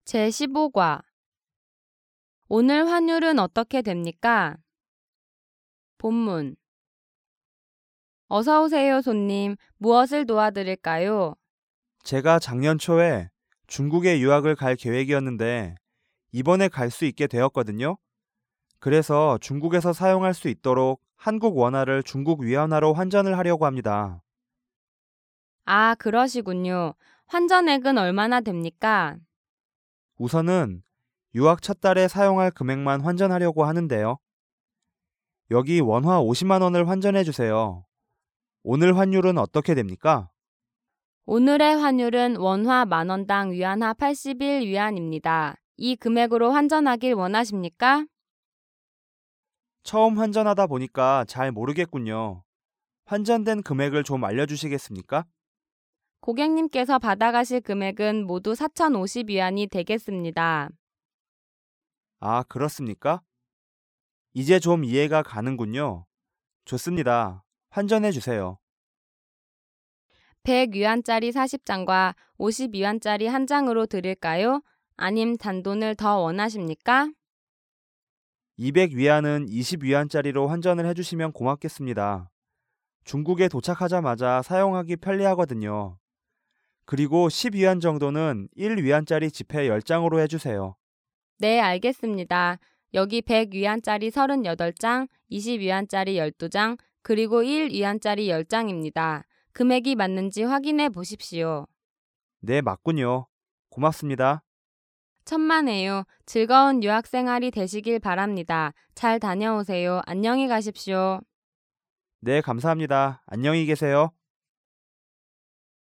제15과 오늘 환율은 어떻게 됩니까? 본문 어서 오세요, 손님. 무엇을 도와드릴까요? 제가 작년 초에 중국에 유학을 갈 계획이었는데 이번에 갈 수 있게 되었거든요. 그래서 중국에서 사용할 수 있도록 한국 원화를 중국 위안화로 환전을 하려고 합니다. 아, 그러시군요. 환전액은 얼마나 됩니까? 우선은 유학 첫 달에 사용할 금액만 환전하려고 하는데요. 여기 원화 50만 원을 환전해 주세요. 오늘 환율은 어떻게 됩니까? 오늘의 환율은 원화 만원당 위안화 81위안입니다. 이 금액으로 환전하길 원하십니까? 처음 환전하다 보니까 잘 모르겠군요. 환전된 금액을 좀 알려주시겠습니까? 고객님께서 받아가실 금액은 모두 4,050위안이 되겠습니다. 아, 그렇습니까? 이제 좀 이해가 가는군요. 좋습니다. 환전해 주세요. 100위안짜리 40장과 50위안짜리 한 장으로 드릴까요? 아님 단돈을 더 원하십니까? 200위안은 20위안짜리로 환전을 해주시면 고맙겠습니다. 중국에 도착하자마자 사용하기 편리하거든요. 그리고 10위안 정도는 1위안짜리 지폐 10장으로 해주세요. 네, 알겠습니다. 여기 100위안짜리 38장, 20위안짜리 12장, 그리고 1위안짜리 10장입니다. 금액이 맞는지 확인해 보십시오. 네, 맞군요. 고맙습니다. 천만에요. 즐거운 유학 생활이 되시길 바랍니다. 잘 다녀오세요. 안녕히 가십시오. 네, 감사합니다. 안녕히 계세요.